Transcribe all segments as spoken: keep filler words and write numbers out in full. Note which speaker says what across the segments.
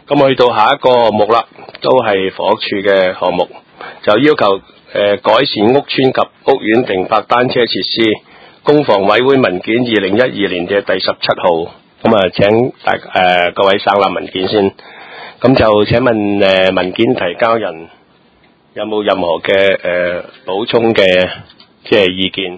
Speaker 1: 咁去到下一個項目啦，都係房屋署嘅項目，就要求誒、呃、改善屋邨及屋苑停泊單車設施，公房委會文件二零一二年嘅第十七號。咁啊，請大誒、呃、各位省覽文件先。咁就請問誒、呃、文件提交人有冇任何嘅誒補充嘅即係意見？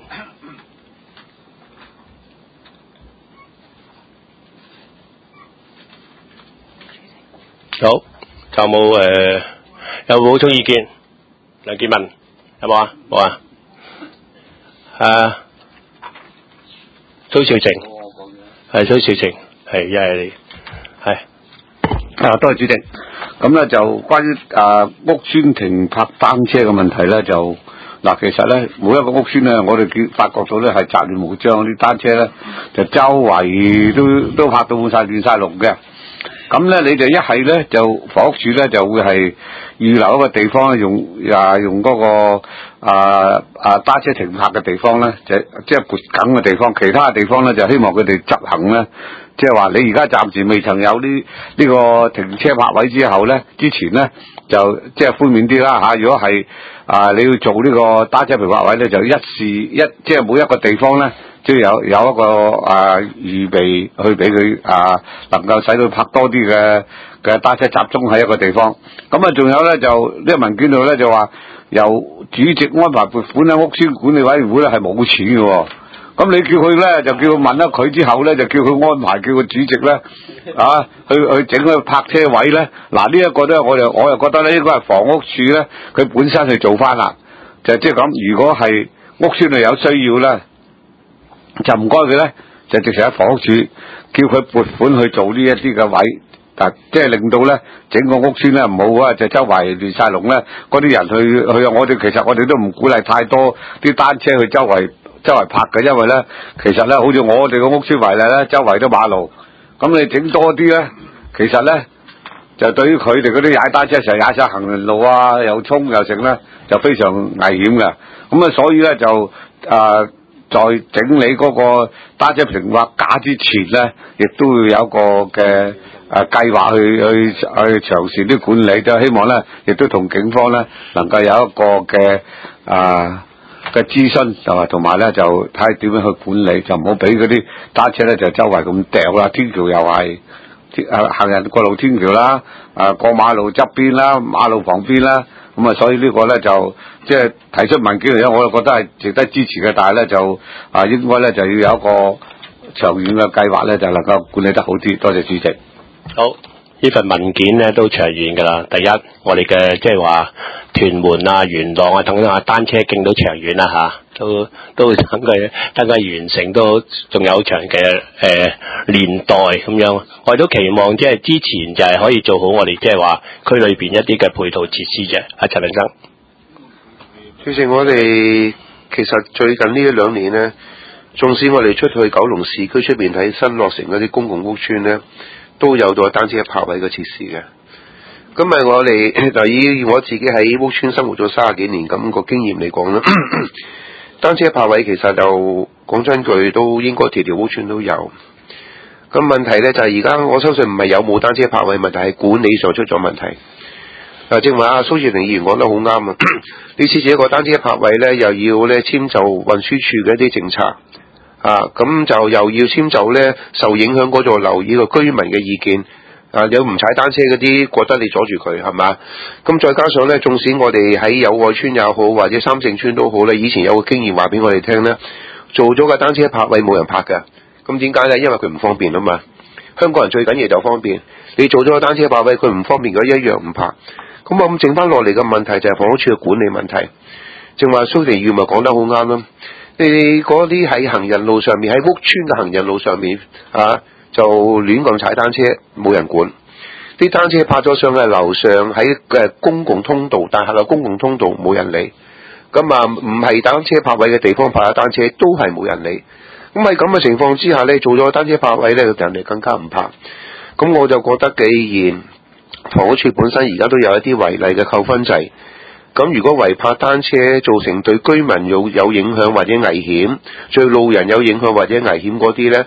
Speaker 1: 好，就冇誒、呃、有冇補充意見？梁建文有冇啊？冇啊？啊，蘇兆晴係蘇兆晴係，一係你係
Speaker 2: 啊，多謝主席。咁咧就關於啊屋邨停泊單車嘅問題咧，就嗱其實咧每一個屋邨咧，我哋見發覺到咧係雜亂無章，啲單車咧就周圍都都泊到滿晒亂晒龍嘅。咁咧，你哋一係咧就房屋署咧就會係預留一個地方用啊用嗰、那個啊啊單車停泊嘅地方咧，就即係撥緊嘅地方。其他嘅地方咧就希望佢哋執行咧，即係話你而家暫時未曾有呢呢、這個停車泊位之後咧，之前咧就即係寬免啲啦嚇。如果係啊你要做呢個單車停泊位咧，就一試一即係每一個地方咧。即係有有一個啊預備去俾佢啊能夠使到泊多啲嘅嘅單車集中喺一個地方。咁啊仲有咧就呢、這個文件度咧就話由主席安排撥款喺屋邨管理委員會咧係冇錢嘅喎。咁你叫佢咧就叫佢問咗佢之後咧就叫佢安排叫個主席咧啊去去整個泊車位咧。嗱呢一個咧我就我又覺得咧應該係房屋署咧佢本身去做翻啦。就即係咁，如果係屋邨度有需要咧。就唔該佢咧，就直情喺房屋署叫佢撥款去做呢一啲嘅位，但即係令到咧整個屋邨咧唔好啊，就周圍亂晒龍咧，嗰啲人去去我哋其實我哋都唔鼓勵太多啲單車去周圍周圍泊嘅，因為咧其實咧好似我哋個屋邨為例咧，周圍都馬路，咁你整多啲咧，其實咧就對於佢哋嗰啲踩單車成日踩晒行人路啊，又衝又剩咧，就非常危險嘅。咁啊，所以咧就啊。呃在整理嗰個單車停泊架之前咧，亦都會有一個嘅誒計劃去去去嘗試啲管理，就希望咧，亦都同警方咧能夠有一個嘅啊嘅諮詢，就係同埋咧就睇下點樣去管理，就唔好俾嗰啲單車咧就周圍咁掉啦，天橋又係誒行人過路天橋啦，啊過馬路側邊啦，馬路旁邊啦。咁啊，所以呢個咧就即係提出文件嚟咧，我就覺得係值得支持嘅。但係咧就啊，應該咧就要有一個長遠嘅計劃咧，就能夠管理得好啲。多謝主席。
Speaker 1: 好，呢份文件咧都長遠㗎啦。第一，我哋嘅即係話屯門啊、元朗啊等等啊單車徑都長遠啦嚇，都都等佢等佢完成都仲有長嘅誒、呃、年代咁樣。我哋都期望即係之前就係可以做好我哋即係話區裏邊一啲嘅配套設施啫。阿陳明生，
Speaker 3: 主席，我哋其實最近呢一兩年呢，縱使我哋出去九龍市區出邊睇新落成嗰啲公共屋邨呢，都有咗單車泊位嘅設施嘅。咁咪我哋就以我自己喺屋邨生活咗三十幾年咁個經驗嚟講啦，單車泊位其實就講真句都應該條條屋邨都有。咁問題呢，就係而家我相信唔係有冇單車泊位問題，係管理上出咗問題。嗱，正話阿蘇志玲議員講得好啱啊！你設置一個單車泊位呢，又要呢遷就運輸署嘅一啲政策啊，咁就又要遷就呢受影響嗰座樓宇個居民嘅意見啊，有唔踩單車嗰啲覺得你阻住佢係嘛？咁再加上呢，縱使我哋喺友愛邨也好，或者三聖邨都好呢，以前有個經驗話俾我哋聽呢，做咗個單車泊位冇人泊㗎。咁點解呢？因為佢唔方便啊嘛。香港人最緊要就方便，你做咗個單車泊位，佢唔方便，佢一樣唔泊。咁我咁剩翻落嚟嘅問題就係房屋署嘅管理問題。正話蘇庭耀咪講得好啱咯。你嗰啲喺行人路上面，喺屋邨嘅行人路上面啊，就亂咁踩單車，冇人管。啲單車泊咗上去樓上，喺嘅公共通道，大廈嘅公共通道冇人理。咁啊，唔係單車泊位嘅地方泊下單車，都係冇人理。咁喺咁嘅情況之下呢，做咗單車泊位呢，人哋更加唔泊。咁我就覺得，既然房屋署本身而家都有一啲違例嘅扣分制，咁如果違泊單車造成對居民有有影響或者危險，對路人有影響或者危險嗰啲呢，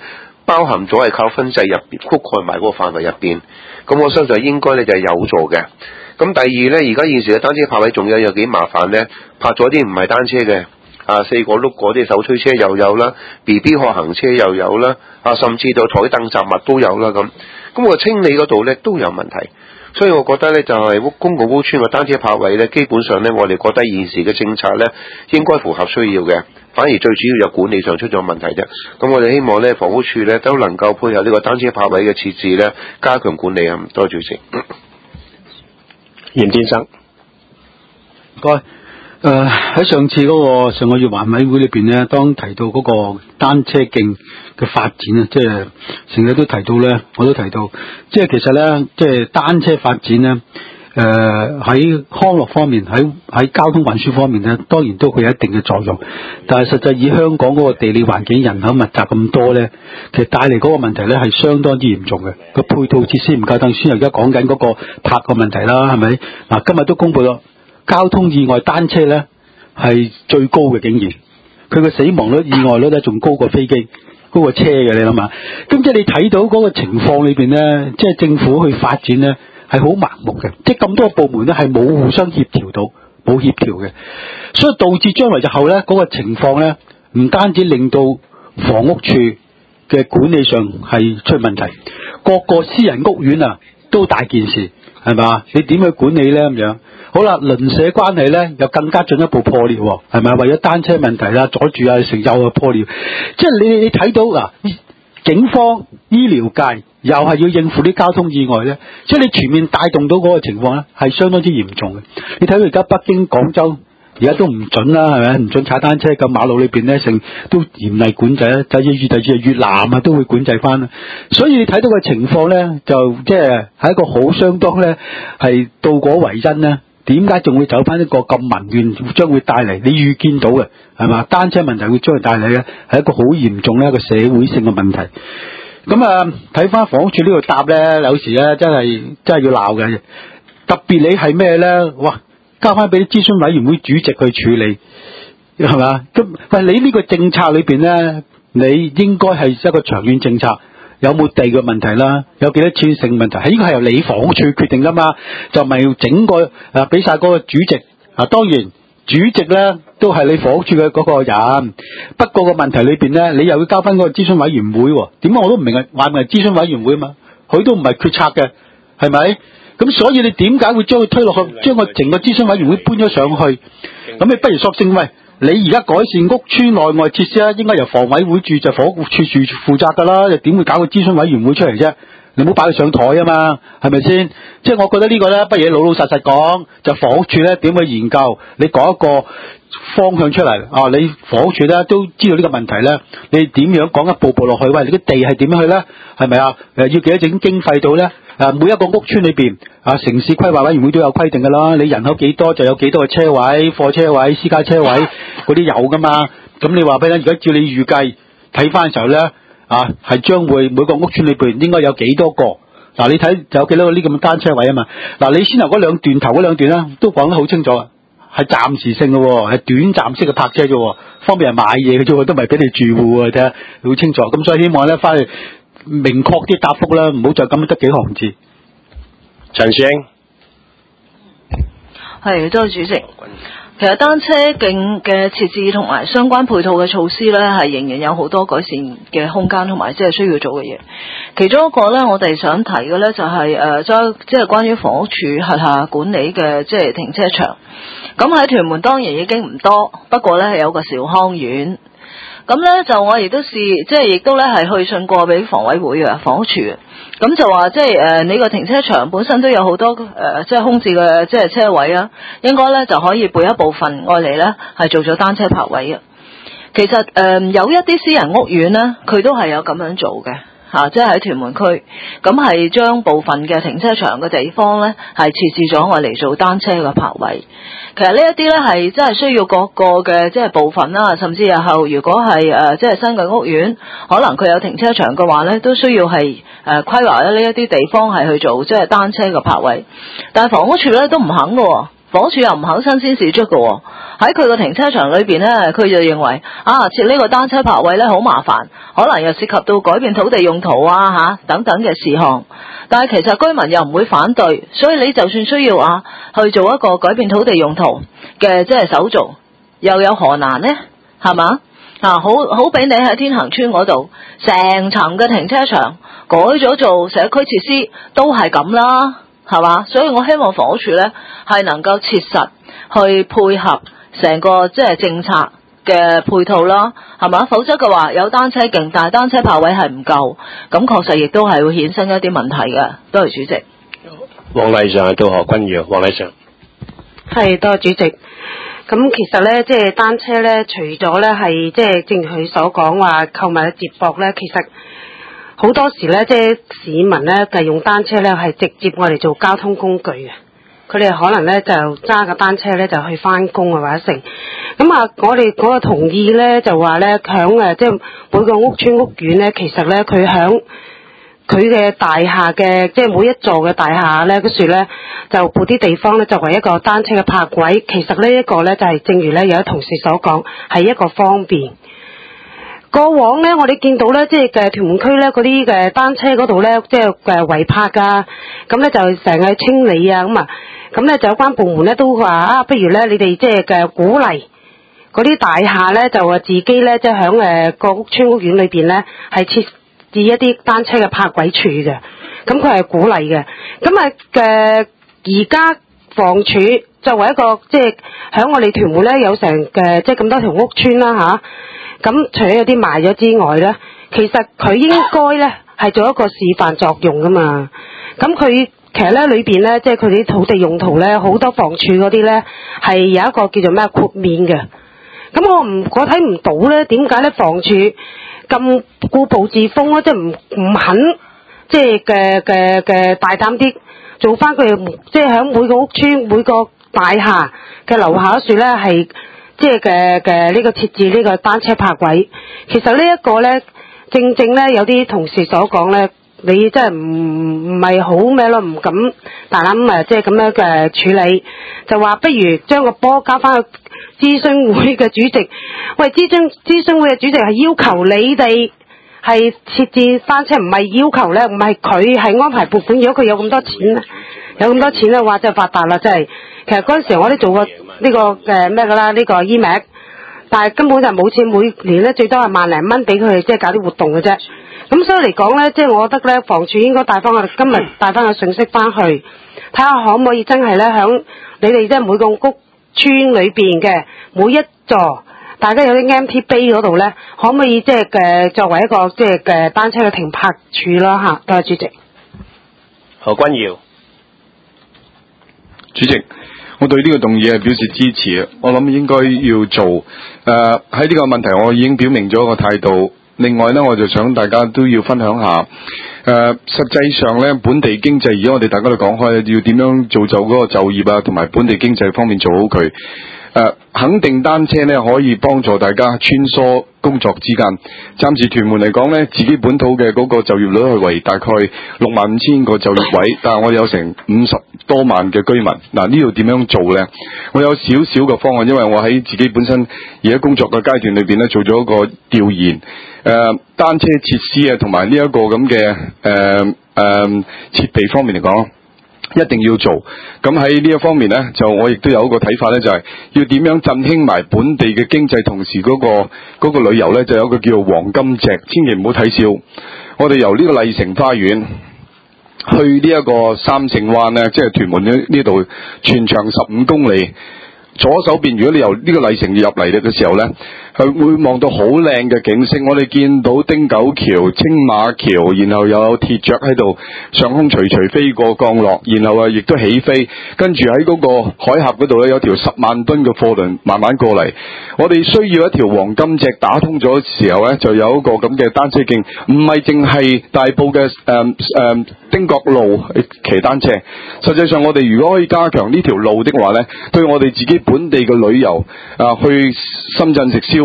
Speaker 3: 包含咗係靠分制入邊覆蓋埋嗰個範圍入邊。咁我相信應該咧就係有做嘅。咁第二咧，而家現時嘅單車泊位仲有有幾麻煩咧？泊咗啲唔係單車嘅。啊，四個轆嗰啲手推車又有啦 ，B B 學行車又有啦，啊，甚至到台凳雜物都有啦咁。咁我清理嗰度咧都有問題，所以我覺得咧就係、是、公共屋邨嘅單車泊位咧，基本上咧我哋覺得現時嘅政策咧應該符合需要嘅，反而最主要就管理上出咗問題啫。咁我哋希望咧房屋署咧都能夠配合呢個單車泊位嘅設置咧，加強管理啊！多謝主席。
Speaker 1: 嚴先生，
Speaker 4: 唔該。誒喺、呃、上次嗰個上個月環委會裏邊咧，當提到嗰個單車徑嘅發展啊，即係成日都提到咧，我都提到，即係其實咧，即係單車發展咧，誒、呃、喺康樂方面，喺喺交通運輸方面咧，當然都會有一定嘅作用。但係實際以香港嗰個地理環境、人口密集咁多咧，其實帶嚟嗰個問題咧係相當之嚴重嘅。個配套設施唔夠，等先而家講緊嗰個泊個問題啦，係咪？嗱，今日都公佈咗。交通意外單車咧係最高嘅，竟然佢嘅死亡率、意外率咧仲高過飛機、高過車嘅，你諗下。咁即係你睇到嗰個情況裏邊咧，即係政府去發展咧係好盲目嘅，即係咁多部門咧係冇互相協調到，冇協調嘅，所以導致將來日後咧嗰個情況咧唔單止令到房屋處嘅管理上係出問題，各個私人屋苑啊都大件事，係嘛？你點去管理咧咁樣？好啦，鄰舍關係咧又更加進一步破裂，係咪？為咗單車問題啦，阻住啊，成又啊破裂。即係你你睇到嗱，警方、醫療界又係要應付啲交通意外咧，即係你全面帶動到嗰個情況咧，係相當之嚴重嘅。你睇到而家北京、廣州而家都唔準啦，係咪？唔準踩單車，咁馬路裏邊咧成都嚴厲管制啦。就至於第至越南啊，都會管制翻啦。所以你睇到嘅情況咧，就即係係一個好相當咧，係倒果為因咧。點解仲會走翻一個咁民怨將會帶嚟？你預見到嘅係嘛？單車問題會將會帶嚟嘅係一個好嚴重嘅一個社會性嘅問題。咁啊，睇翻房屋署呢度答咧，有時咧真係真係要鬧嘅。特別你係咩咧？哇！交翻俾啲諮詢委員會主席去處理，係嘛？咁喂，你呢個政策裏邊咧，你應該係一個長遠政策。有冇地嘅問題啦？有幾多錢性問題？係呢個係由你房屋署決定噶嘛？就唔係要整個誒俾晒嗰個主席啊。當然主席咧都係你房屋署嘅嗰個人。不過個問題裏邊咧，你又要交翻嗰個諮詢委員會。點解我都唔明啊？話唔係諮詢委員會啊嘛？佢都唔係決策嘅，係咪？咁所以你點解會將佢推落去，將個整個諮詢委員會搬咗上去？咁你不如索性喂。你而家改善屋邨內外設施啊，應該由房委會住就房屋處處負責噶啦，又點會搞個諮詢委員會出嚟啫？你唔好擺佢上台啊嘛，係咪先？即係我覺得個呢個咧，不如老老實實講，就房屋處咧點去研究，你講一個方向出嚟啊！你房屋處咧都知道呢個問題咧，你點樣講一步步落去？喂，你啲地係點樣去咧？係咪啊？誒，要幾多整經費到咧？啊，每一個屋邨裏邊啊，城市規劃委員會都有規定噶啦。你人口幾多就有幾多個車位、貨車位、私家車位嗰啲有噶嘛。咁你話俾你，如果照你預計睇翻嘅時候咧，啊，係將會每個屋邨裏邊應該有幾多個？嗱、啊，你睇有幾多個呢咁嘅單車位啊嘛。嗱、啊，你先頭嗰兩段頭嗰兩段咧，都講得好清楚，係暫時性嘅，係短暫式嘅泊車啫，方便人買嘢嘅啫，都唔係俾你住戶啊。睇下好清楚。咁所以希望咧翻去。明確啲答覆啦，唔好就咁得幾行字。
Speaker 1: 陳師兄，
Speaker 5: 係多謝主席。其實單車徑嘅設置同埋相關配套嘅措施咧，係仍然有好多改善嘅空間，同埋即係需要做嘅嘢。其中一個咧，我哋想提嘅咧就係誒，將即係關於房屋署轄下管理嘅即係停車場。咁喺屯門當然已經唔多，不過咧係有個兆康苑。咁咧就我亦都試，即係亦都咧係去信過俾房委會嘅房屋署嘅，咁就話即係誒你個停車場本身都有好多誒、呃、即係空置嘅即係車位啊，應該咧就可以撥一部分愛嚟咧係做咗單車泊位嘅。其實誒、呃、有一啲私人屋苑咧，佢都係有咁樣做嘅。吓、啊，即係喺屯門區，咁係將部分嘅停車場嘅地方咧，係設置咗我嚟做單車嘅泊位。其實呢一啲咧係真係需要各個嘅即係部分啦，甚至日後如果係誒、呃、即係新嘅屋苑，可能佢有停車場嘅話咧，都需要係誒、呃、規劃咧呢一啲地方係去做即係單車嘅泊位。但係房屋署咧都唔肯嘅， 房署又唔肯新鮮事蹟嘅，喺佢個停車場裏邊呢，佢就認為啊設呢個單車泊位呢好麻煩，可能又涉及到改變土地用途啊吓、啊、等等嘅事項。但係其實居民又唔會反對，所以你就算需要啊去做一個改變土地用途嘅即係手續，又有何難呢？係嘛？啊，好好比你喺天恒村嗰度成層嘅停車場改咗做社區設施，都係咁啦，係嘛？所以我希望房屋署呢係能夠切實去配合成個即係政策嘅配套啦，係嘛？否則嘅話有單車徑，但係單車泊位係唔夠，咁確實亦都係會衍生一啲問題嘅。多謝主席。
Speaker 1: 黃麗上到何君堯，黃麗上
Speaker 6: 係多謝主席。咁其實咧，即係單車咧，除咗咧係即係正如佢所講話購物嘅接駁咧，其實好多時咧，即係市民咧就用單車咧係直接我哋做交通工具嘅。佢哋可能咧就揸個單車咧就去翻工啊或者成。咁啊，我哋嗰個同意咧就話咧響誒即係每個屋邨屋苑咧，其實咧佢響佢嘅大廈嘅即係每一座嘅大廈咧，嗰時咧就撥啲地方咧作為一個單車嘅泊位。其實呢一個咧就係、是、正如咧有啲同事所講，係一個方便。過往咧我哋見到咧即係嘅屯門區咧嗰啲嘅單車嗰度咧即係誒違泊啊，咁咧就成日清理啊咁啊，咁咧就有關部門咧都話啊，不如咧你哋即係嘅鼓勵嗰啲大廈咧就話自己咧即係響誒個屋邨屋苑裏邊咧係設置一啲單車嘅泊位處嘅，咁佢係鼓勵嘅。咁啊嘅而家房署作為一個即係響我哋屯門咧有成嘅即係咁多條屋邨啦吓，咁除咗有啲賣咗之外咧，其實佢應該咧係做一個示範作用噶嘛。咁佢其實咧裏邊咧即係佢哋啲土地用途咧好多房署嗰啲咧係有一個叫做咩豁免嘅。咁我唔我睇唔到咧點解咧房署咁固步自封啊，即係唔唔肯即係嘅嘅嘅大膽啲做翻佢，即係喺每個屋邨每個大廈嘅樓下處咧係即係嘅嘅呢個設置呢個單車泊位。其實呢一個咧正正咧有啲同事所講咧，你真係唔唔係好咩咯，唔敢大膽誒即係咁樣嘅處理，就話不如將個波交翻去諮詢會嘅主席。喂，諮詢諮詢會嘅主席係要求你哋係設置單車，唔係要求咧，唔係佢係安排撥款。如果佢有咁多錢咧，有咁多錢咧，話就發達啦，真係。其實嗰陣時我都做過呢、這個誒咩噶啦，呢、這個 E M A C， 但係根本就冇錢，每年咧最多係萬零蚊俾佢哋，即係搞啲活動嘅啫。咁所以嚟講咧，即係我覺得咧，房署應該帶翻我哋今日帶翻個信息翻去，睇下可唔可以真係咧響你哋即係每個屋村裏邊嘅每一座，大家有啲 M P 碑嗰度咧，可唔可以即係嘅作為一個即係嘅單車嘅停泊處啦吓？多謝主席。
Speaker 1: 何君堯，
Speaker 7: 主席，我對呢個動議係表示支持嘅。我諗應該要做。誒喺呢個問題，我已經表明咗個態度。另外呢，我就想大家都要分享下。誒、呃，實際上呢，本地經濟，而家我哋大家都講開，要點樣造就嗰個就業啊，同埋本地經濟方面做好佢。誒、呃，肯定單車呢可以幫助大家穿梭工作之間。暫時屯門嚟講呢，自己本土嘅嗰個就業率係為大概六萬五千個就業位，但係我有成五十多萬嘅居民。嗱，呢度點樣做呢？我有少少嘅方案，因為我喺自己本身而家工作嘅階段裏邊呢，做咗一個調研。誒、呃，單車設施啊，同埋呢一個咁嘅誒誒設備方面嚟講，一定要做。咁喺呢一方面呢，就我亦都有一個睇法呢，就係、是、要點樣振興埋本地嘅經濟，同時嗰、那個嗰、那個旅遊呢，就有一個叫做黃金脊，千祈唔好睇笑。我哋由呢個麗城花園去呢一個三聖灣呢，即係屯門呢呢度，全長十五公里。左手邊，如果你由呢個麗城入嚟嘅時候呢，佢會望到好靚嘅景色。我哋見到汀九橋、青馬橋，然後又有鐵雀喺度上空徐徐飛過降落，然後啊亦都起飛。跟住喺嗰個海峽嗰度呢，有條十萬噸嘅貨輪慢慢過嚟。我哋需要一條黃金脊打通咗嘅時候呢，就有一個咁嘅單車徑，唔係淨係大埔嘅誒誒汀角路騎單車。實際上，我哋如果可以加強呢條路的話呢，對我哋自己本地嘅旅遊啊，去深圳食宵，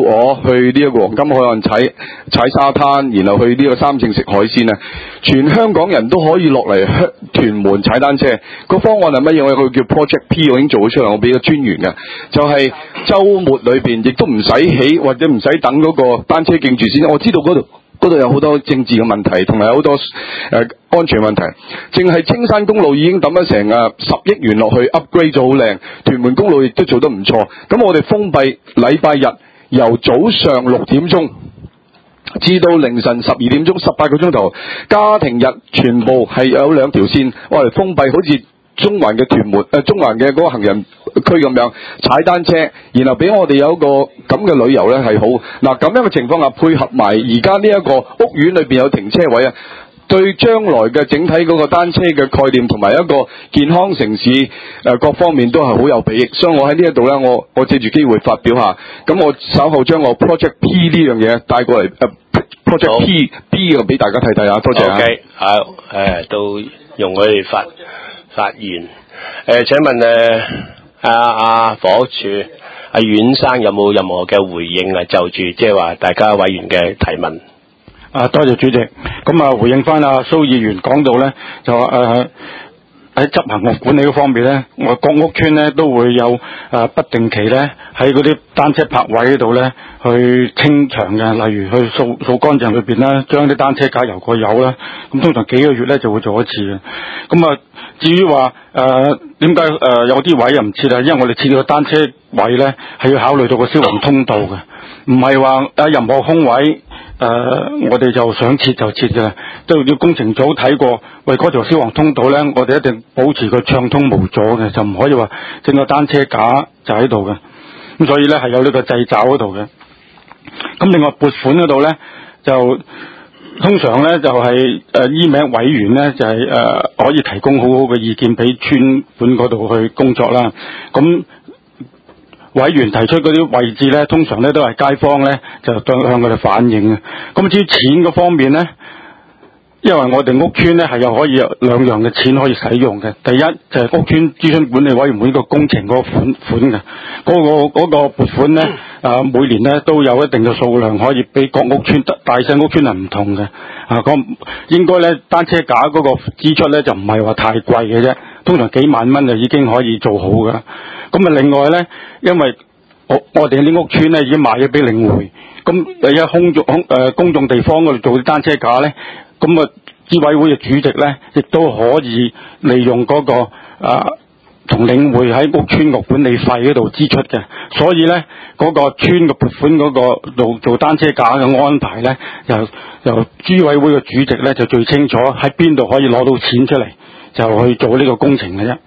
Speaker 7: 我去呢一個黃金海岸踩踩沙灘，然後去呢個三聖食海鮮啊，全香港人都可以落嚟香屯門踩單車。個方案係乜嘢？我有個叫 Project P， 我已經做咗出嚟，我俾個專員嘅，就係、是、週末裏邊亦都唔使起或者唔使等嗰個單車徑住先。我知道嗰度嗰度有好多政治嘅問題，同埋有好多誒、呃、安全問題。淨係青山公路已經抌咗成啊十億元落去 upgrade 咗好靚，屯門公路亦都做得唔錯。咁我哋封閉禮拜日由早上六點鐘至到凌晨十二點鐘，十八個鐘頭。家庭日全部係有兩條線，我哋封閉，好似中環嘅屯門誒、呃、中環嘅嗰個行人區咁樣踩單車，然後俾我哋有一個咁嘅旅遊咧係好。嗱，咁樣嘅情況下，配合埋而家呢一個屋苑裏邊有停車位啊，對將來嘅整體嗰個單車嘅概念同埋一個健康城市誒、呃、各方面都係好有裨益。所以我喺呢一度咧，我我借住機會發表下，咁我稍後將我 Project P 呢樣嘢帶過嚟誒、呃、Project P B 嘅俾大家睇睇啊，多謝啊。
Speaker 1: OK，好誒，都容許發發言。誒、呃，請問誒阿阿房屋署阿阮生有冇任何嘅回應啊？就住即係話大家委員嘅提問。
Speaker 4: 啊，多謝主席。咁啊，回應翻阿蘇議員講到咧，就話誒喺執行屋管理嗰方面咧，我各屋邨咧都會有誒、呃、不定期咧喺嗰啲單車泊位嗰度咧去清場嘅，例如去掃掃乾淨裏邊啦，將啲單車架油過油啦。咁通常幾個月咧就會做一次嘅。咁啊，至於話誒點解誒有啲位又唔設啊？因為我哋設個單車位咧係要考慮到個消防通道嘅，唔係話誒任何空位。誒、呃，我哋就想設就設嘅，都要工程組睇過，為嗰條消防通道咧，我哋一定保持佢暢通無阻嘅，就唔可以話整個單車架就喺度嘅。咁所以咧係有呢個掣肘嗰度嘅。咁另外撥款嗰度咧，就通常咧就係、是、誒、呃、醫名委員咧就係、是、誒、呃、可以提供好好嘅意見俾村管嗰度去工作啦。咁委員提出嗰啲位置咧，通常咧都係街坊咧就向佢哋反映嘅。咁至於錢嗰方面咧，因為我哋屋邨咧係有可以有兩樣嘅錢可以使用嘅。第一就係、是、屋邨諮詢管理委員會個工程嗰個款款嘅，嗰、那個嗰、那個撥款咧，啊、呃、每年咧都有一定嘅數量可以俾各屋邨，大細屋邨係唔同嘅。啊，咁應該咧單車架嗰個支出咧就唔係話太貴嘅啫，通常幾萬蚊就已經可以做好噶。咁啊，另外咧，因為我我哋啲屋邨咧已經賣咗俾領匯，咁第一空眾空誒公眾地方嗰度做啲單車架咧，咁啊，諮委會嘅主席咧，亦都可以利用嗰、那個啊同領匯喺屋邨個管理費嗰度支出嘅，所以咧嗰、那個邨嘅撥款嗰個做做單車架嘅安排咧，由由諮委會嘅主席咧就最清楚喺邊度可以攞到錢出嚟，就去做呢個工程嘅啫。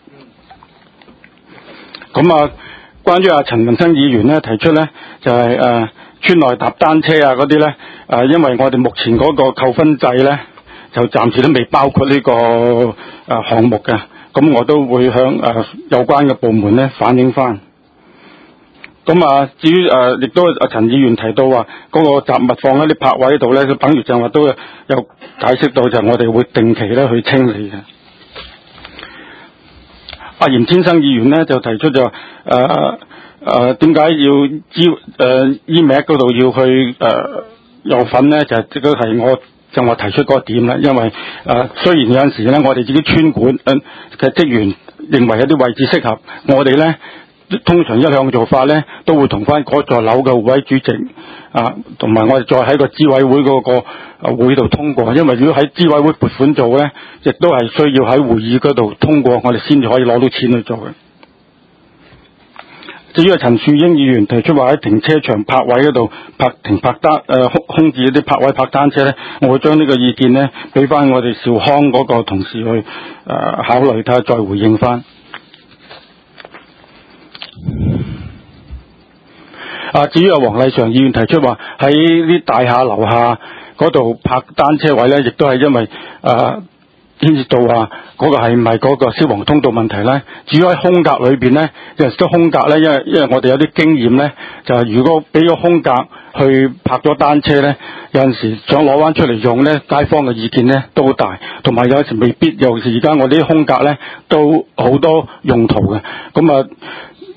Speaker 4: 咁啊，關於阿陳文生議員咧提出咧，就係、是、誒、呃、村內搭單車啊嗰啲咧，誒、呃、因為我哋目前嗰個扣分制咧，就暫時都未包括呢、這個誒、呃、項目嘅，咁我都會向誒、呃、有關嘅部門咧反映翻。咁啊，至於誒亦都阿陳議員提到話嗰、那個雜物放喺啲泊位度咧，就等於正話都有解釋到，就係我哋會定期咧去清理嘅。阿嚴先生議員咧就提出就誒誒點解要醫誒醫名嗰度要去誒、呃、有份咧？就係即係我就我提出嗰個點啦。因為誒、呃、雖然有陣時咧，我哋自己村管誒嘅職員認為有啲位置適合，我哋咧通常一向做法咧都會同翻嗰座樓嘅會委主席啊，同埋我哋再喺個諮委會嗰個會度通過，因為如果喺諮委會撥款做咧，亦都係需要喺會議嗰度通過，我哋先至可以攞到錢去做嘅。至於陳樹英議員提出話喺停車場泊位嗰度泊停泊單誒空空置一啲泊位泊單車咧，我會將呢個意見咧俾翻我哋兆康嗰個同事去誒、呃、考慮睇下，再回應翻。啊，至於阿黃麗祥議員提出話喺啲大廈樓下嗰度泊單車位咧，亦都係因為誒牽涉到話嗰個係唔係嗰個消防通道問題咧？至於喺空格裏邊咧，有陣時都空格咧，因為因為我哋有啲經驗咧，就係如果俾個空格去泊咗單車咧，有陣時想攞翻出嚟用咧，街坊嘅意見咧都好大，同埋有陣時未必，尤其是而家我哋啲空格咧都好多用途嘅，咁啊。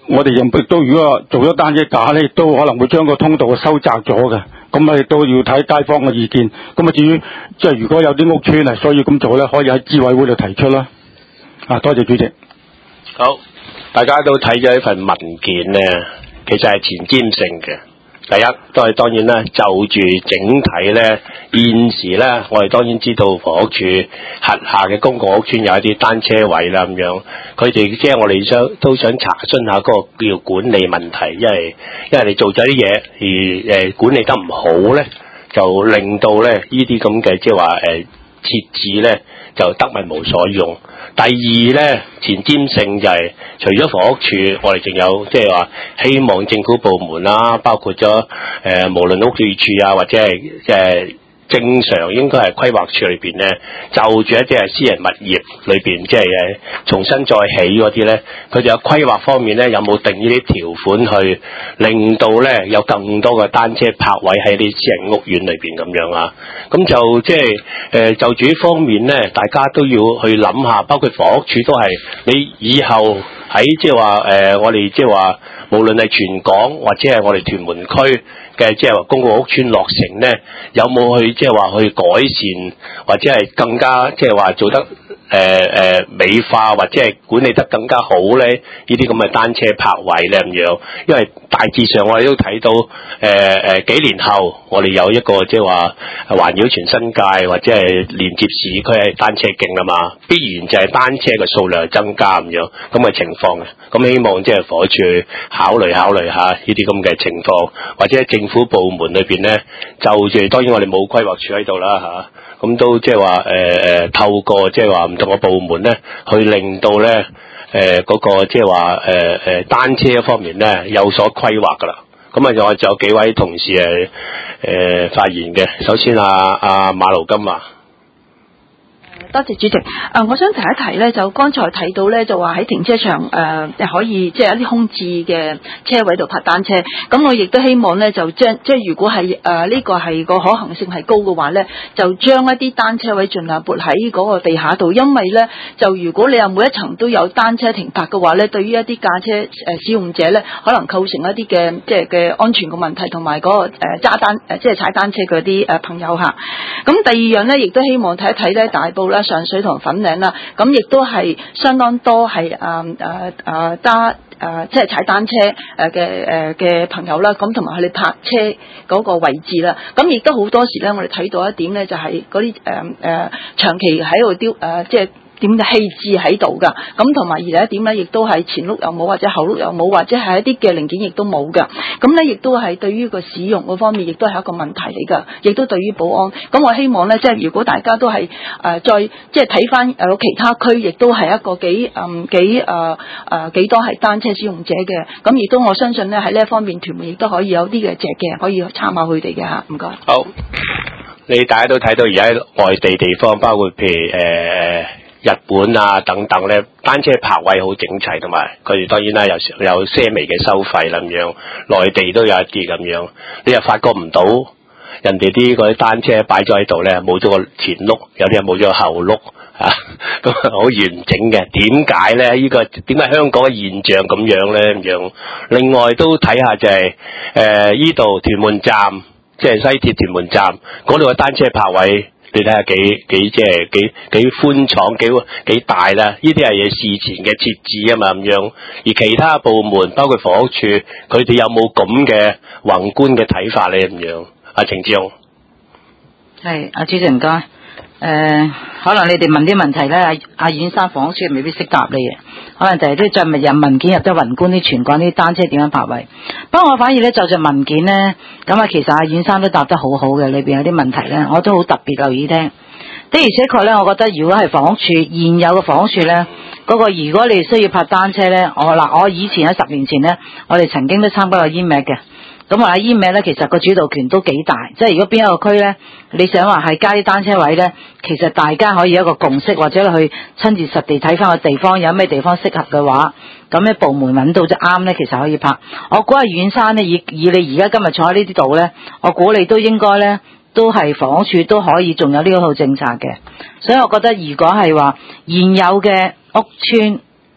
Speaker 8: 我哋亦都如果做咗單車架咧，亦都可能會將個通道收窄咗嘅。咁啊，亦都要睇街坊嘅意見。咁啊，至於即係如果有啲屋邨係需要咁做咧，可以喺諮委會度提出啦。啊，多謝主席。
Speaker 1: 好，大家都睇咗呢份文件咧，其實係前瞻性嘅。第一都係當然啦，就住整體咧，現時咧，我哋當然知道房屋署轄下嘅公共屋邨有一啲單車位啦咁樣，佢哋即係我哋想都想查詢下嗰個叫管理問題，因為因為你做咗啲嘢而誒管理得唔好咧，就令到咧呢啲咁嘅即係話誒設置咧就得物無所用。第二咧，前瞻性就係、是、除咗房屋署，我哋仲有即係話希望政府部門啦，包括咗誒、呃、無論屋宇署啊，或者係誒、呃、正常應該係規劃署裏邊咧，就住一啲係私人物業裏邊，即係誒重新再起嗰啲咧，佢哋有規劃方面咧，有冇定呢啲條款去令到咧有更多嘅單車泊位喺啲私人屋苑裏邊咁樣啊？咁就即係誒就住呢方面咧，大家都要去諗下，包括房屋署都係你以後喺即係話誒，我哋即係話無論係全港或者係我哋屯門區嘅即係話公共屋邨落成咧，有冇去即係話去改善或者係更加即係話做得誒誒、呃、美化或者係管理得更加好咧？呢啲咁嘅單車泊位咧咁樣，因為大致上我哋都睇到誒誒、呃、幾年後，我哋有一個即係話環繞全新界或者係連接市區係單車徑啊嘛，必然就係單車嘅數量增加咁樣咁嘅情況嘅。咁希望即係房署考慮考慮下呢啲咁嘅情況，或者政府部門裏邊咧，就住當然我哋冇規劃署喺度啦嚇，咁、啊、都即係話誒誒透過即係話唔同嘅部門咧，去令到咧誒嗰個即係話誒誒單車方面咧有所規劃噶啦。咁啊，仲有仲有幾位同事誒誒、呃、發言嘅。首先啊啊馬勞金啊。
Speaker 9: 多謝主席。誒、呃，我想提一提咧，就剛才睇到咧，就話喺停車場誒、呃、可以即係一啲空置嘅車位度泊單車。咁我亦都希望咧，就將即係如果係誒呢個係個可行性係高嘅話咧，就將一啲單車位盡量撥喺嗰個地下度，因為咧就如果你有每一層都有單車停泊嘅話咧，對於一啲駕車誒、呃、使用者咧，可能構成一啲嘅即係嘅安全嘅問題，同埋嗰個誒揸、呃、單誒即係踩單車嗰啲誒朋友嚇。咁第二樣咧，亦都希望睇一睇咧大埔啦、上水同粉嶺啦，咁亦都係相當多係誒誒誒揸誒即係踩單車誒嘅誒嘅朋友啦，咁同埋佢哋泊車嗰個位置啦，咁亦都好多時咧，我哋睇到一點咧，就係嗰啲誒誒長期喺度丟誒即係。點嘅棄置喺度噶，咁同埋而另一點咧，亦都係前轆又冇，或者後轆又冇，或者係一啲嘅零件亦都冇噶，咁咧亦都係對於個使用嗰方面，亦都係一個問題嚟噶，亦都對於保安。咁我希望咧，即係如果大家都係誒、呃、再即係睇翻誒其他區，亦都係一個幾嗯幾誒誒幾多係單車使用者嘅，咁亦都我相信咧喺呢一方面，屯門亦都可以有啲嘅借鏡，可以參考佢哋嘅嚇。唔該。
Speaker 1: 好，你大家都睇到而家喺外地地方，包括譬如誒。呃日本啊等等咧，單車泊位好整齊，同埋佢哋當然啦有有些微嘅收費啦咁樣，內地都有一啲咁樣，你又發覺唔到人哋啲嗰啲單車擺咗喺度咧，冇咗個前轆，有啲係冇咗個後轆啊，咁好完整嘅。點解咧？呢、這個點解香港嘅現象咁樣咧？咁樣，另外都睇下就係誒依度屯門站，即係西鐵屯門站嗰度嘅單車泊位。你睇下幾幾即係幾幾寬敞幾幾大啦？呢啲係嘢事前嘅設置啊嘛咁樣，而其他部門包括房屋署，佢哋有冇咁嘅宏觀嘅睇法咧咁樣？阿程志雄，
Speaker 10: 係阿主席唔該。誒、呃，可能你哋問啲問題咧，阿阿阮生房屋署未必識答你嘅，可能就係啲進入入文件入咗宏觀啲全港啲單車點樣泊位。不過我反而咧就着文件咧，咁啊其實阿阮生都答得好好嘅，裏邊有啲問題咧，我都好特別留意聽。的而且確咧，我覺得如果係房屋署現有嘅房屋署咧，嗰、那個如果你需要泊單車咧，我嗱我以前喺十年前咧，我哋曾經都參加過 E M A C 嘅。咁話 E M A C 咧，其實個主導權都幾大，即係如果邊一個區咧，你想話係加啲單車位咧，其實大家可以有一個共識，或者去親自實地睇翻個地方，有咩地方適合嘅話，咁咧部門揾到就啱咧，其實可以泊。我估係遠山咧，以以你而家今日坐喺呢啲度咧，我估你都應該咧，都係房屋署都可以仲有呢一套政策嘅。所以我覺得如果係話現有嘅屋邨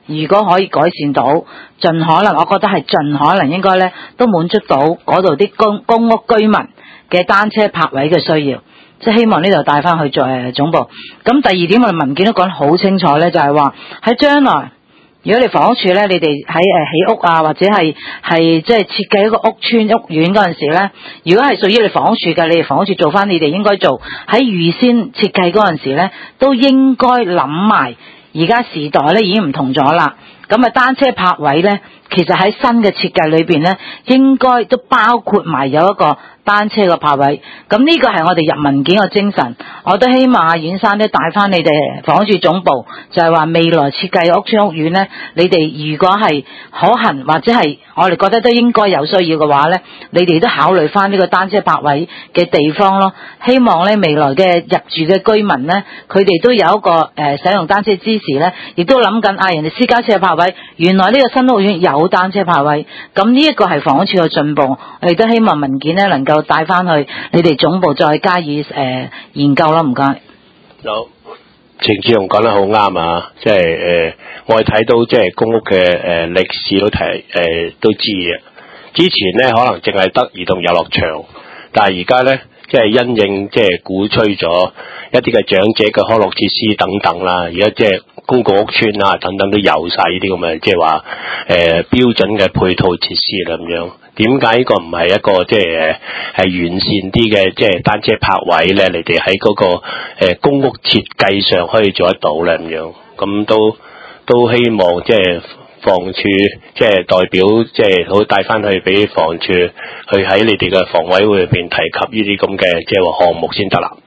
Speaker 10: 如果可以改善到，盡可能，我覺得係盡可能應該咧都滿足到嗰度啲公公屋居民嘅單車泊位嘅需要，即係希望呢度帶翻去做誒總部。咁第二點我哋文件都講得好清楚咧，就係話喺將來，如果你房屋署咧，你哋喺誒起屋啊，或者係係即係設計一個屋邨屋苑嗰陣時咧，如果係屬於你房屋署嘅，你哋房屋署做翻你哋應該做喺預先設計嗰陣時咧，都應該諗埋。而家時代咧已經唔同咗啦，咁啊單車泊位咧，其實喺新嘅設計裏邊咧，應該都包括埋有一個單車嘅泊位。咁呢個係我哋入文件嘅精神，我都希望阿阮生咧帶翻你哋房屋署總部，就係話未來設計屋邨屋苑咧，你哋如果係可行或者係我哋覺得都應該有需要嘅話咧，你哋都考慮翻呢個單車泊位嘅地方咯。希望咧未來嘅入住嘅居民咧，佢哋都有一個誒、呃、使用單車支持咧，亦都諗緊啊人哋私家車泊位，原來呢個新屋苑有單車泊位，咁呢一個係房屋署嘅進步，我哋都希望文件咧能夠帶翻去你哋總部再加以誒、呃、研究啦，唔該。
Speaker 1: 好，程志雄講得好啱啊！即係誒，我哋睇到即係公屋嘅誒歷史都提誒、呃、都知嘅。之前咧可能淨係得兒童遊樂場，但係而家咧即係因應即係鼓吹咗一啲嘅長者嘅康樂設施等等啦。而家即係公共屋邨啊等等都有晒呢啲咁嘅即係話誒標準嘅配套設施啦咁樣。點解呢個唔係一個即係誒係完善啲嘅即係單車泊位咧？你哋喺嗰個誒、呃、公屋設計上可以做得到咧咁樣，咁都都希望即係房署即係代表即係好帶翻去俾房署去喺你哋嘅房委會入邊提及呢啲咁嘅即係話項目先得啦。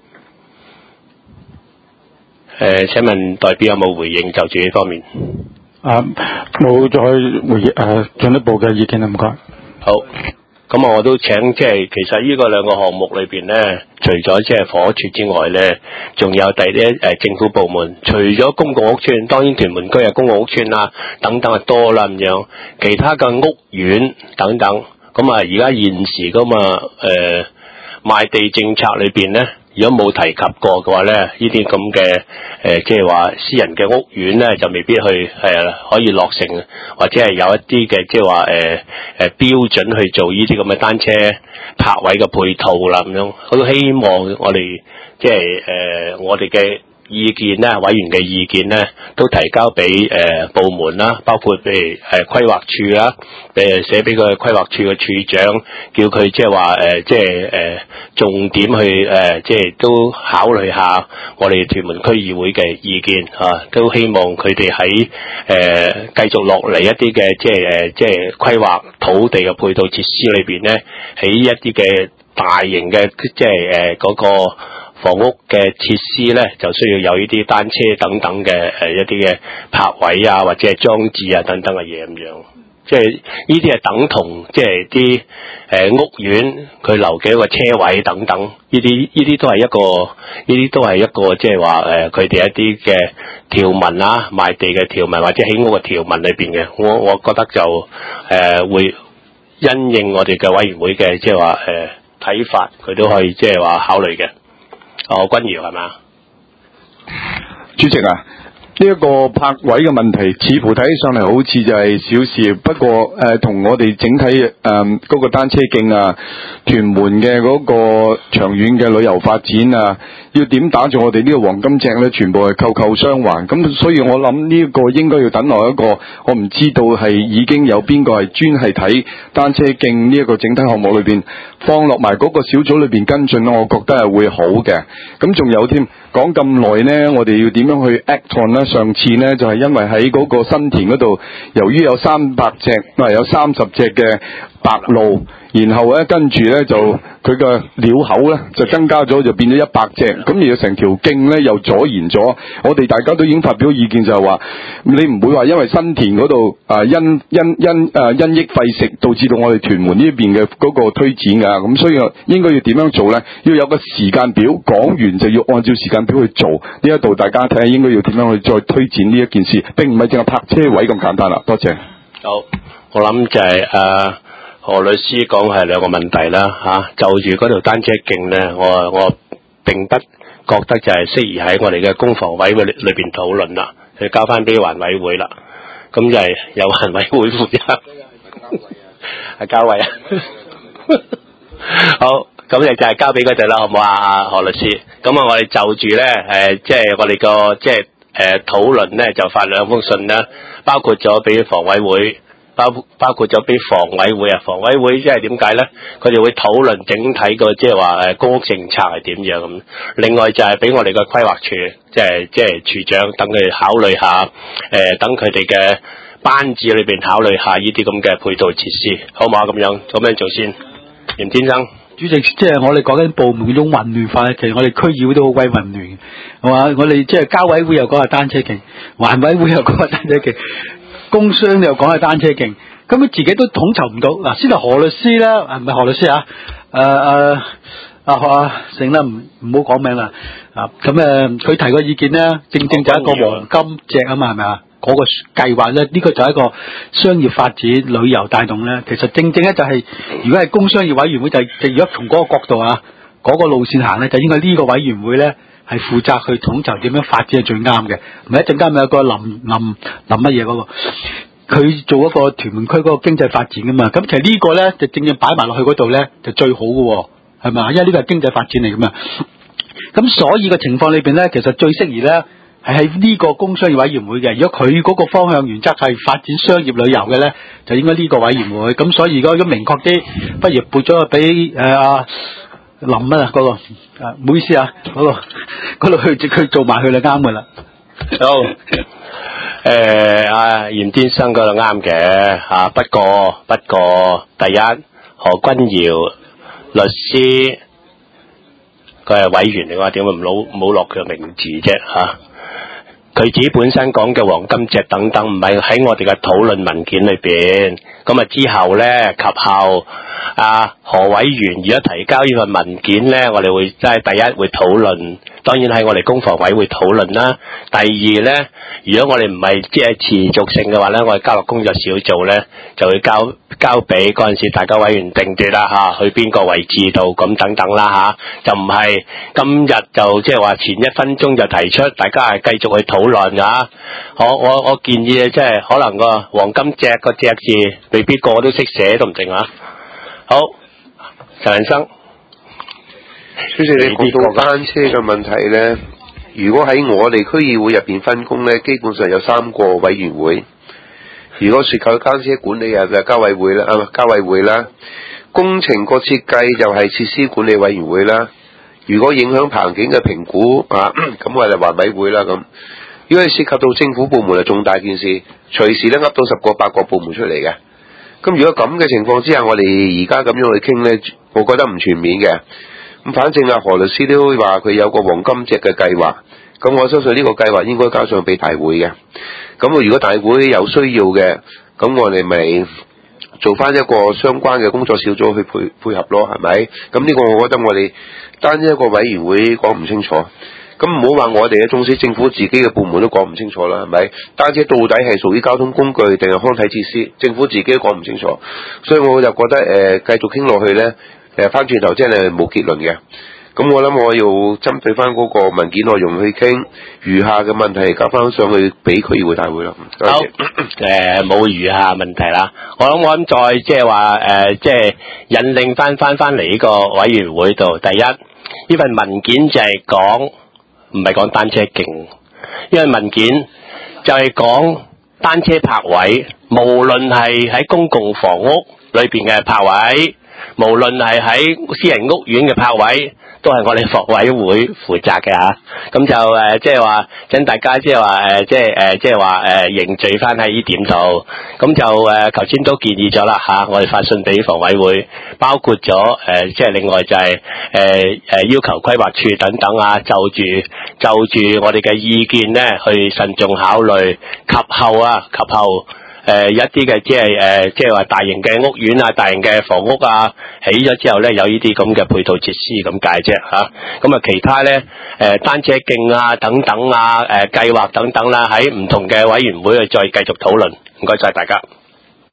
Speaker 1: 誒、呃，請問代表有冇回應就住呢方面？
Speaker 8: 啊，冇再回應誒進一步嘅意見啦，唔該。
Speaker 1: 好，咁我都請即係其實呢個兩個項目裏邊咧，除咗即係房屋署之外咧，仲有第啲誒政府部門，除咗公共屋邨，當然屯門區嘅公共屋邨啦，等等係多啦咁樣，其他嘅屋苑等等，咁啊而家現時咁啊誒賣地政策裏邊咧。如果冇提及過嘅話咧，呢啲咁嘅誒，即係話私人嘅屋苑咧，就未必去誒、呃、可以落成，或者係有一啲嘅即係話誒誒標準去做呢啲咁嘅單車泊位嘅配套啦咁樣。我都希望我哋即係誒我哋嘅意見咧，委員嘅意見咧，都提交俾誒、呃、部門啦，包括譬如誒規劃處啦，誒寫俾個規劃處嘅處長，叫佢即係話誒即係誒重點去誒、呃、即係都考慮下我哋屯門區議會嘅意見啊，都希望佢哋喺誒繼續落嚟一啲嘅即係誒即係規劃土地嘅配套設施裏邊咧，喺一啲嘅大型嘅即係誒嗰個。房屋嘅設施咧，就需要有呢啲單車等等嘅誒一啲嘅泊位啊，或者係裝置啊等等嘅嘢咁樣。即係呢啲係等同即係啲誒屋苑佢留嘅一個車位等等，呢啲呢啲都係一個呢啲都係一個即係話誒佢哋一啲嘅條文啊，賣地嘅條文或者起屋嘅條文裏邊嘅。我我覺得就誒、呃、會因應我哋嘅委員會嘅即係話誒睇法，佢都可以即係話考慮嘅。哦，君堯係嘛？
Speaker 7: 主席啊，呢、這、一個泊位嘅問題，似乎睇起上嚟好似就係小事，不過誒，同、呃、我哋整體誒嗰、呃那個單車徑啊，屯門嘅嗰個長遠嘅旅遊發展啊，要點打造我哋呢個黃金脊咧，全部係扣扣相還。咁所以我諗呢一個應該要等落一個，我唔知道係已經有邊個係專係睇單車徑呢一個整體項目裏邊。放落埋嗰個小組裏邊跟進，我覺得係會好嘅。咁仲有添，講咁耐呢，我哋要點樣去 act on 呢？上次呢，就係、是、因為喺嗰個新田嗰度，由於有三百隻，唔係有三十隻嘅白鷺，然後咧跟住咧就佢嘅鳥口咧就增加咗，就變咗一百隻，咁而成條徑咧又阻延咗。我哋大家都已經發表意見，就係話你唔會話因為新田嗰度啊因因因啊因益廢食導致到我哋屯門呢邊嘅嗰個推展㗎。咁所以應該要點樣做咧？要有個時間表，講完就要按照時間表去做。呢一度大家睇下應該要點樣去再推展呢一件事，並唔係淨係泊車位咁簡單啦。多謝。
Speaker 1: 好，我諗就係、是、誒。呃何律師講係兩個問題啦嚇、啊，就住嗰條單車徑咧，我我並不覺得就係適宜喺我哋嘅公房委會裏邊討論啦。誒、 就交翻俾環委會啦。咁就係由環委會負責。係交委啊。好。咁你就係交俾佢哋啦，好唔好啊？阿何律師，咁啊，我哋就住咧，誒，即係我哋個即係誒討論咧，就發兩封信啦，包括咗俾房委會，包包括咗俾房委會啊，房委會即係點解咧？佢哋會討論整體個即係話誒公屋政策係點樣咁。另外就係俾我哋個規劃處，即係即係處長，等佢哋考慮下，誒，等佢哋嘅班子裏邊考慮下呢啲咁嘅配套設施，好唔好啊？咁樣咁樣做先，嚴先生。
Speaker 4: 主席，即係我哋講緊部門嗰種混亂法，其實我哋區議會都好鬼混亂，係嘛？我哋即係交委會又講係單車徑，環委會又講係單車徑，工商又講係單車徑，咁佢自己都統籌唔到。嗱，先係何律師啦，唔係何律師啊？誒誒啊啊，成啦，唔唔好講名啦。啊，咁誒，佢提個意見咧，正正就係一個黃金隻啊嘛，係咪啊？嗰個計劃咧，呢個就係一個商業發展、旅遊帶動咧。其實正正咧就係，如果係工商業委員會，就係如果從嗰個角度啊，嗰個路線行咧，就應該呢個委員會咧係負責去統籌點樣發展係最啱嘅。唔係一陣間咪有個林林林乜嘢嗰個，佢做一個屯門區嗰個經濟發展噶嘛。咁其實呢個咧就正正擺埋落去嗰度咧就最好嘅，係咪？因為呢個係經濟發展嚟噶嘛。咁所以個情況裏邊咧，其實最適宜咧。係喺呢個工商業委員會嘅，如果佢嗰個方向原則係發展商業旅遊嘅咧，就應該呢個委員會。咁所以如果如果明確啲，不如撥咗俾誒阿林啊嗰、那個，誒、啊、唔好意思啊，嗰、那個嗰度去佢做埋佢就啱噶啦。
Speaker 1: 好，誒阿嚴先生嗰度啱嘅嚇，不過不過第一何君堯律師佢係委員嚟嘅話，點會唔攞冇落佢嘅名字啫嚇？佢自己本身講嘅黃金隻等等，唔係喺我哋嘅討論文件裏邊。咁啊之後咧，及後啊何委員如果提交呢份文件咧，我哋會即係第一會討論，當然係我哋公房委會討論啦。第二咧，如果我哋唔係即係持續性嘅話咧，我哋交落工作小組咧，就會交交俾嗰陣時大家委員定奪啦嚇，去邊個位置度咁等等啦嚇，就唔係今日就即係話前一分鐘就提出，大家係繼續去討論㗎。我我我建議啊，即係可能個黃金隻個隻字未必個個都識寫都唔定啊。好，陳仁生，
Speaker 3: 主席你講到單車嘅問題咧，如果喺我哋區議會入邊分工咧，基本上有三個委員會。如果涉及單車管理啊，就交委會啦，啊交委會啦，工程個設計就係設施管理委員會啦。如果影響棚景嘅評估啊，咁我哋環委會啦咁。如果係涉及到政府部門係重大件事，隨時咧噏到十個八個部門出嚟嘅。咁如果咁嘅情況之下，我哋而家咁樣去傾咧，我覺得唔全面嘅。咁反正啊何律師都話佢有個黃金隻嘅計劃，咁我相信呢個計劃應該交上俾大會嘅。咁如果大會有需要嘅，咁我哋咪做翻一個相關嘅工作小組去配配合咯，係咪？咁呢個我覺得我哋單一個委員會講唔清楚，咁唔好話我哋嘅，縱使政府自己嘅部門都講唔清楚啦，係咪？單車到底係屬於交通工具定係康體設施，政府自己都講唔清楚，所以我就覺得誒、呃、繼續傾落去咧，誒翻轉頭真係冇結論嘅。咁我諗我要針對翻嗰個文件內容去傾，餘下嘅問題交翻上去俾區議會大會咯。
Speaker 1: 好，誒冇餘下問題啦。我諗我諗再即係話誒，即係引領翻翻翻嚟呢個委員會度。第一，呢份文件就係講唔係講單車徑，因為文件就係講單車泊位，無論係喺公共房屋裏邊嘅泊位，無論係喺私人屋苑嘅泊位，都係我哋房委會負責嘅嚇。咁就誒即係話請大家即係話誒即係誒即係話誒凝聚翻喺呢點度。咁就誒頭先都建議咗啦嚇，我哋發信俾房委會，包括咗誒即係另外就係誒誒要求規劃處等等啊，就住就住我哋嘅意見咧去慎重考慮，及後啊及後。誒、呃、一啲嘅即係誒即係話大型嘅屋苑啊，大型嘅房屋啊，起咗之後咧有呢啲咁嘅配套設施咁解啫嚇。咁啊其他咧誒、呃、單車徑啊等等啊誒、呃、計劃等等啦，喺唔同嘅委員會去再繼續討論。唔該晒大家。